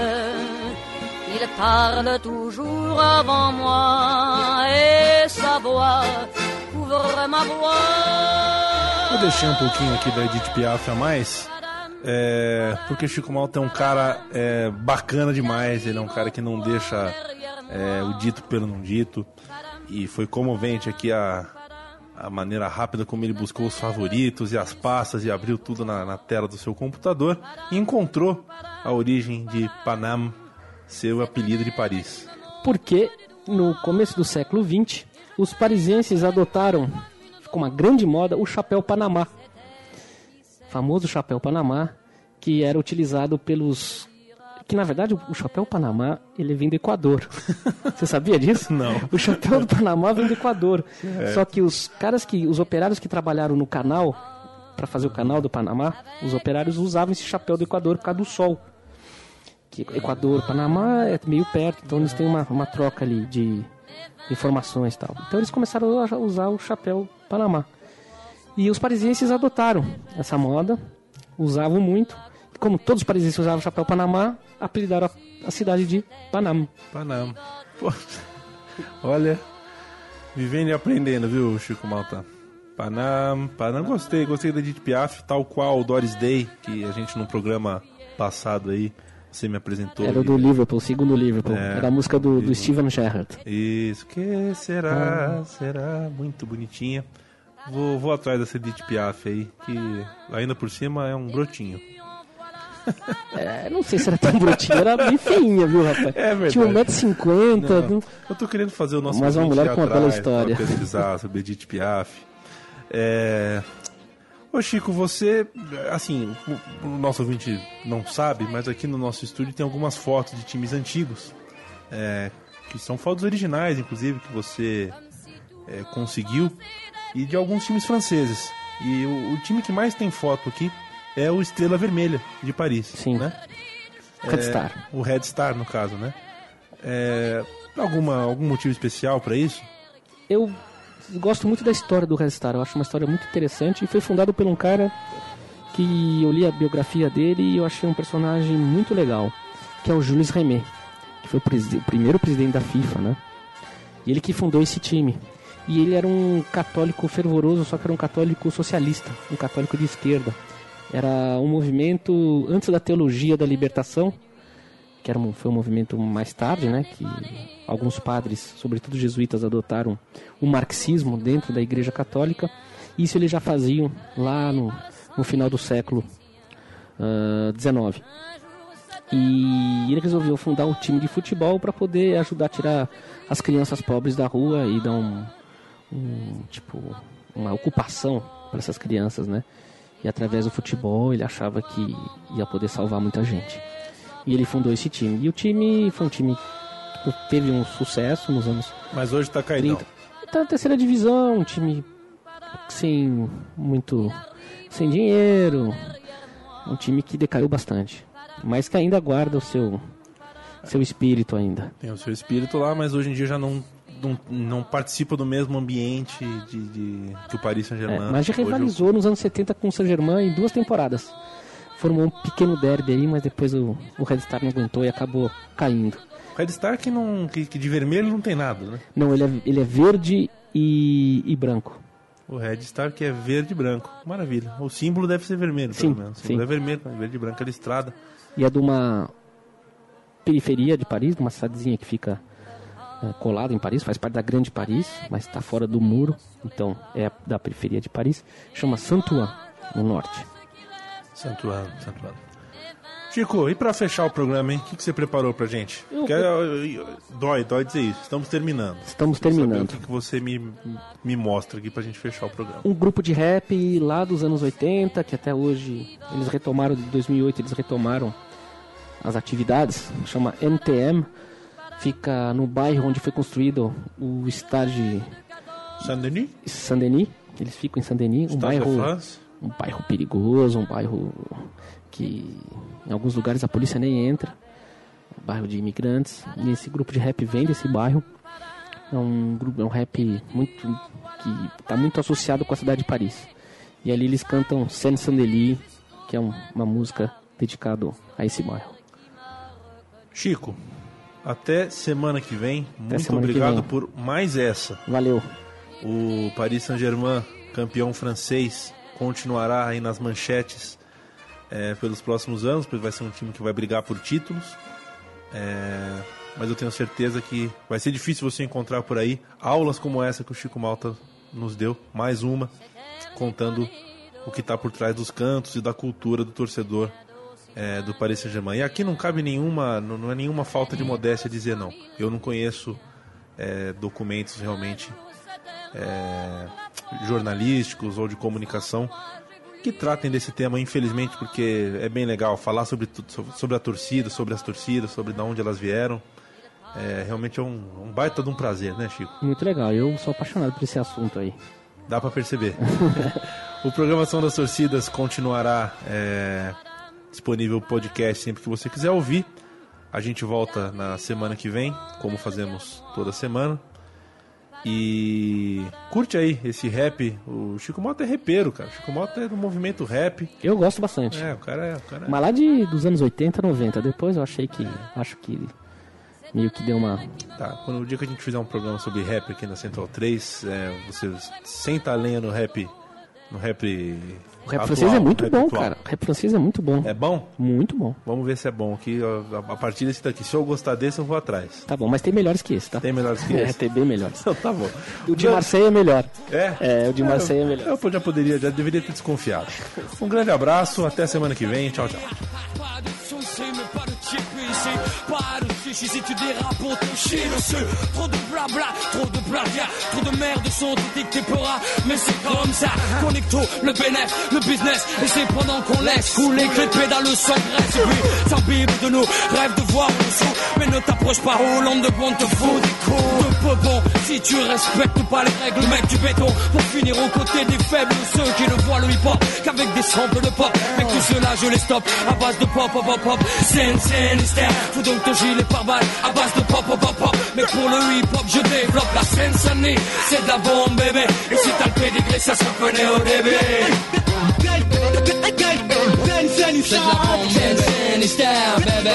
Il parle toujours avant moi et sa voix couvre ma voix. Vou deixar um pouquinho aqui da Edith Piaf a mais, é, porque Chico Malta é um cara é, bacana demais. Ele é um cara que não deixa é, o dito pelo não dito. E foi comovente aqui a, a maneira rápida como ele buscou os favoritos e as pastas e abriu tudo na, na tela do seu computador e encontrou a origem de Panam, seu apelido de Paris. Porque no começo do século vinte, os parisienses adotaram, ficou uma grande moda, o chapéu Panamá. Famoso chapéu Panamá, que era utilizado pelos... Que na verdade o chapéu Panamá, ele vem do Equador. Você sabia disso? Não. O chapéu do Panamá vem do Equador. É. Só que os caras que, os operários que trabalharam no canal, para fazer o canal do Panamá, os operários usavam esse chapéu do Equador por causa do sol. Que Equador, Panamá é meio perto, então eles têm uma, uma troca ali de informações e tal. Então eles começaram a usar o chapéu Panamá. E os parisienses adotaram essa moda, usavam muito. E como todos os parisienses usavam o chapéu Panamá, apelidaram a, a cidade de Panam. Panam. Pô, olha, vivendo e aprendendo, viu, Chico Malta? Panam, Panam, gostei, gostei da Edith Piaf, tal qual o Doris Day, que a gente no programa passado aí, você me apresentou. Era do Liverpool, segundo Liverpool. É, era a música do, do Steven Gerrard. Isso, que será, ah. será, muito bonitinha. Vou, vou atrás dessa Edith Piaf aí, que ainda por cima é um brotinho. É, não sei se era tão brotinho, era bem feinha, viu, rapaz? É verdade. Tinha um metro e cinquenta. Não, eu tô querendo fazer o nosso... Mas uma mulher com uma bela história. Pra pesquisar sobre Edith Piaf. É... Ô Chico, você, assim, o, o nosso ouvinte não sabe, mas aqui no nosso estúdio tem algumas fotos de times antigos, é, que são fotos originais, inclusive, que você é, conseguiu, e de alguns times franceses. E o, o time que mais tem foto aqui é o Estrela Vermelha, de Paris. Sim, né? Red é, Star. O Red Star, no caso, né? É, alguma, algum motivo especial para isso? Eu... gosto muito da história do Red Star, eu acho uma história muito interessante e foi fundado por um cara que eu li a biografia dele e eu achei um personagem muito legal, que é o Jules Rimet, que foi o, presi- o primeiro presidente da FIFA, né? E ele que fundou esse time. E ele era um católico fervoroso, só que era um católico socialista, um católico de esquerda. Era um movimento antes da teologia da libertação, que era um, foi um movimento mais tarde, né, que alguns padres, sobretudo jesuítas, adotaram o marxismo dentro da Igreja Católica. Isso eles já faziam lá no, no final do século dezenove. Uh, e ele resolveu fundar um time de futebol para poder ajudar a tirar as crianças pobres da rua e dar um, um tipo, uma ocupação para essas crianças, né? E através do futebol ele achava que ia poder salvar muita gente. E ele fundou esse time. E o time foi um time que teve um sucesso nos anos Mas hoje tá caidão. trinta. Tá na terceira divisão, um time sem muito... sem dinheiro. Um time que decaiu bastante. Mas que ainda guarda o seu, seu espírito ainda. Tem o seu espírito lá, mas hoje em dia já não, não, não participa do mesmo ambiente de, de, que o Paris É, Saint-Germain. mas já Hoje rivalizou o- nos anos setenta com o Saint-Germain em duas temporadas. Formou um pequeno derby aí, mas depois o, o Red Star não aguentou e acabou caindo. O Red Star que, não, que, que de vermelho não tem nada, né? Não, ele é, ele é verde e, e branco. O Red Star que é verde e branco. Maravilha. O símbolo deve ser vermelho, Sim, pelo menos. O símbolo sim. é vermelho, mas verde e branco é listrada. E é de uma periferia de Paris, de uma cidadezinha que fica é, colada em Paris, faz parte da grande Paris, mas está fora do muro, então é da periferia de Paris. Chama Saint-Ouen, no norte. Santo ano, santo ano. Chico, e pra fechar o programa, hein? O que, que você preparou pra gente? Eu- Quero- eu- eu- Dói, dói dizer isso. Estamos terminando. Estamos Quero saber terminando. o que, que você me, me mostra aqui pra gente fechar o programa. Um grupo de rap lá dos anos oitenta, que até hoje eles retomaram, de dois mil e oito eles retomaram as atividades, chama N T M, fica no bairro onde foi construído o estádio Saint-Denis? Saint-Denis, eles ficam em Saint-Denis, um Stade de bairro, France? um bairro perigoso, um bairro que em alguns lugares a polícia nem entra, um bairro de imigrantes, e esse grupo de rap vem desse bairro. É um grupo, é um rap muito que está muito associado com a cidade de Paris. E ali eles cantam Saint-Denis, que é um- uma música dedicada a esse bairro. Chico, até semana que vem. Muito semana que obrigado vem. por mais essa. Valeu. O Paris Saint-Germain, campeão francês, continuará aí nas manchetes é, pelos próximos anos, pois vai ser um time que vai brigar por títulos. É, mas eu tenho certeza que vai ser difícil você encontrar por aí aulas como essa que o Chico Malta nos deu, mais uma, contando o que está por trás dos cantos e da cultura do torcedor é, do Paris Saint-Germain. E aqui não cabe nenhuma, não, não é nenhuma falta de modéstia dizer não. Eu não conheço é, documentos realmente é, jornalísticos ou de comunicação que tratem desse tema, infelizmente, porque é bem legal falar sobre, tudo, sobre, sobre a torcida, sobre as torcidas, sobre de onde elas vieram. É, realmente é um, um baita de um prazer, né, Chico? Muito legal. Eu sou apaixonado por esse assunto aí. Dá pra perceber. O Programação das Torcidas continuará é, disponível o podcast sempre que você quiser ouvir. A gente volta na semana que vem, como fazemos toda semana. E curte aí esse rap. O Chico Mota é rapeiro, cara. O Chico Mota é do movimento rap. Eu gosto bastante. É, o cara é. O cara é... Mas lá de, dos anos oitenta, noventa. Depois eu achei que... Acho que meio que deu uma... Tá, quando o dia que a gente fizer um programa sobre rap aqui na Central três, é, você senta a lenha no rap. No rap. O rap atual, francês é muito rap bom, atual. cara. O rap francês é muito bom. É bom? Muito bom. Vamos ver se é bom aqui. ó, A partir desse daqui. Se eu gostar desse, eu vou atrás. Tá bom, mas tem melhores que esse, tá? Tem melhores que É, esse? tem bem melhores. Então tá bom. O de Marseille é melhor. É? É, o de Marseille é melhor. Eu, eu já poderia, já deveria ter desconfiado. Um grande abraço, até semana que vem. Tchau, tchau. Pas de saucer, mais pas de chip ici. Pas de sushi si tu dérapes pour ton chier dessus. Trop de blabla, trop de plagiat. Trop de merde sont étiquetés pour un. Mais c'est comme ça. Connecto, le bénéf, le business. Et c'est pendant qu'on laisse couler que les pédales s'engraissent. Et puis s'imbibe de nous, rêve de voir en dessous. Mais ne t'approche pas, Hollande de bon te fout des coups de peu bon. Si tu respectes pas les règles, mec du béton. Pour finir aux côtés des faibles, ceux qui ne voient le hip-hop qu'avec des samples de pop. Mec, tout cela je les stoppe à base de pop, pop, pop, pop. Scène, scène, hystère. Fous donc ton gilet par balle à base de pop, pop, pop, pop. Mais pour le hip-hop, je développe la scène sonnie. C'est de la bombe, bébé. Et si t'as le pédigré, ça se reconnaît au début. C'est de la bombe, scène, hystère, bébé.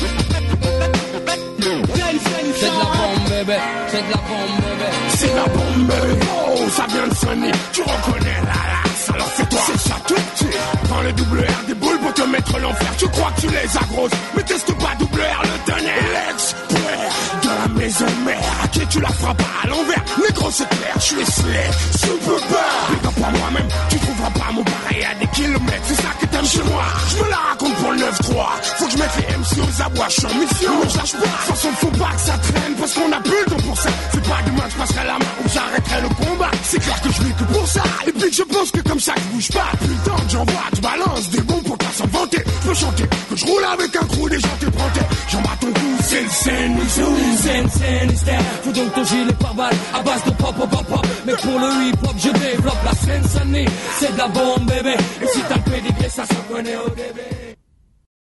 C'est de la bombe, bébé. C'est de la bombe, bébé. C'est la bombe, bébé. Oh, ça vient de sonner. Tu reconnais la lasse, alors c'est toi. C'est ça tout petit. Prends le double R des boules pour te mettre l'enfer. Tu crois que tu les as grosses, mais teste pas double R le tonnerre. L'expert de la maison mère. À qui tu la feras pas à l'envers. Négro, c'est clair, je suis slay. Super bad. Big up à moi-même. Tu trouveras pas mon pareil à des kilomètres. C'est ça que t'aimes chez moi. Je me la raconte pour le neuf trois. Faut que je mette les M C aux abois. Je suis en mission, mais je lâche pas. De toute façon, faut pas que ça traîne. Parce qu'on a plus le temps pour ça. C'est pas demain que je passerai la main ou j'arrêterai le combat. C'est clair que je vis que pour ça. Et puis que je pense que comme ça je bouge pas. Plus le temps que j'envoie, tu balances des bons pour pas s'en vanter. Je peux chanter, que je roule Roule avec un crew, déjà t'es prends tes jambes à ton cou. C'est le scène, Scène, scène, mystère. Faut donc ton gilet pare-balles à base de pop, pop, pop, pop. Mais pour le hip-hop, je développe la scène, ça n'est. C'est de la bombe, bébé. Et si t'as le pédigré, ça se connaît au début.